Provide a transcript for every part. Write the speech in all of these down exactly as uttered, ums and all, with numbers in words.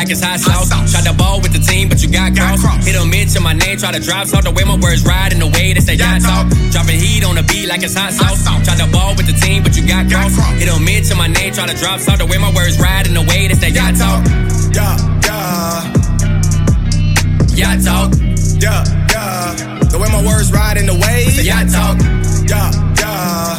like it's hot sauce. Tried to ball with the team, but you got crossed. Hit a mitch in my name, try to drive salt. The way my words ride in the way they say yacht talk. Dropping heat on the beat like it's hot sauce. Tried to ball with the team, but you got crossed. Hit a mitch in my name, try to drop salt. The way my words ride in the way they say yacht talk. Yeah, yeah. Yacht talk. Yeah, yeah. The way my words ride in the way. Yacht talk. Yeah, yeah.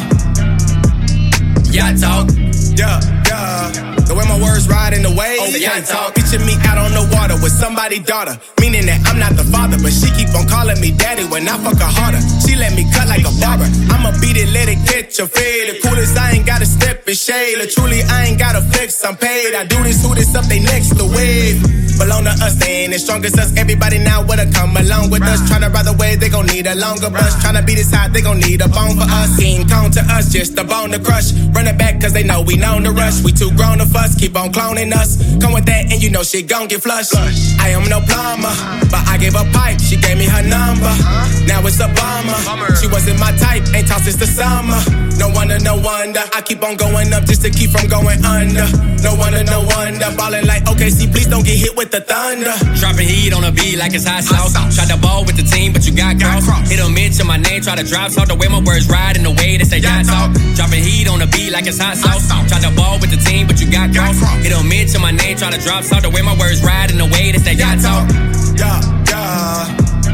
Yacht talk. Yeah, yeah. The way my words ride in the way. Oh, yacht talk. Picture me out on the water with somebody's daughter. Meaning that I'm not the father, but she keep on calling me daddy when I fuck her harder. She let me cut like a barber. I'ma beat it, let it catch your fade. The coolest, I ain't gotta step and shade. Or truly, I ain't gotta flex, I'm paid. I do this, who this up, they next the wave. Belong to us, they ain't as strong as us. Everybody now wanna come along with us. Tryna ride the wave, they gon' need a longer bus. Tryna beat this high, they gon' need a bone for us. King Kong to us, just a bone to crush. Run it back, cause they know we known to rush. We too grown to fuss, keep on cloning us. Come with that, and you know shit gon' get flushed. I am no plumber, but I gave her pipe, she gave me her number. Now it's a bummer. She wasn't my type, ain't talked since the summer. No wonder, no wonder. I keep on going up just to keep from going under. No wonder, no wonder. Ballin' like O K C, please don't get hit with the thunder. Dropping heat on the beat like it's hot sauce. Tried to ball with the team, but you got crossed. Hit a mitch in my name, try to drop salt. The way my words ride in the way they say yacht talk. Dropping heat on the beat like it's hot sauce. Tried to ball with the team, but you got crossed. Hit a mitch in my name, try to drop salt. The way my words ride in the way they say yacht talk. Yeah, yeah.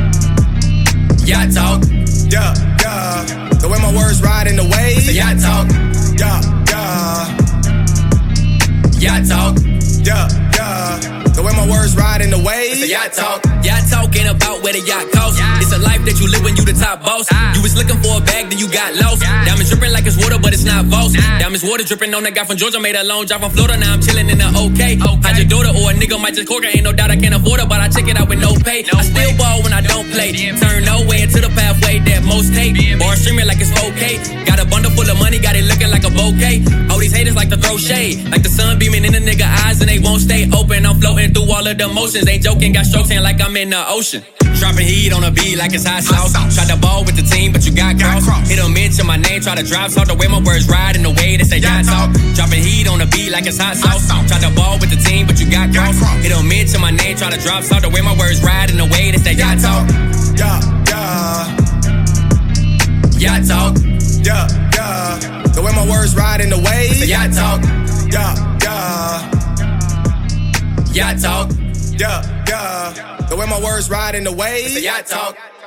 Yacht talk. Yeah, yeah. The way my words ride in the way. Yacht talk. Yeah, yeah. Yacht talk. Yeah, yeah. The way my words ride in the way. Yacht talk. Yacht talk ain't about where the yacht costs. It's a life that you live when you the top boss. You was looking for a bag, then you got lost. Diamonds dripping like it's water, but it's not false. Diamonds water dripping on the guy from Georgia, made a long drive from Florida. Now I'm chilling in the OK. Hide your daughter or a nigga might just cork her. Ain't no doubt I can't afford her, but I check it out with no pay. I still ball when I don't play. Turn no way into the pathway that most take. Bar streaming like it's four K. Got a bundle full of money, got it looking like a bouquet. All these haters like to throw shade, like the sun beaming in the nigga eyes and they won't stay open. I'm floating through all of the motions, ain't joking. Got strokes in like I'm in the ocean. Dropping heat on the beat like it's hot sauce. Tried to ball with the team, but you got crossed. Hit a mitch in my name, try to drive salt. The way my words ride in the way they say yacht talk. Dropping heat on the beat like it's hot sauce. Tried to ball with the team, but you got crossed. Hit a mitch in my name, try to drop salt. The way my words ride in the way they say yacht talk. Yeah, yeah. Yacht talk. Yeah, yeah. The way my words ride in the way. Yacht talk. Yeah, yeah. Yacht talk. Yeah, yeah. The way my words ride in the way. Yacht talk.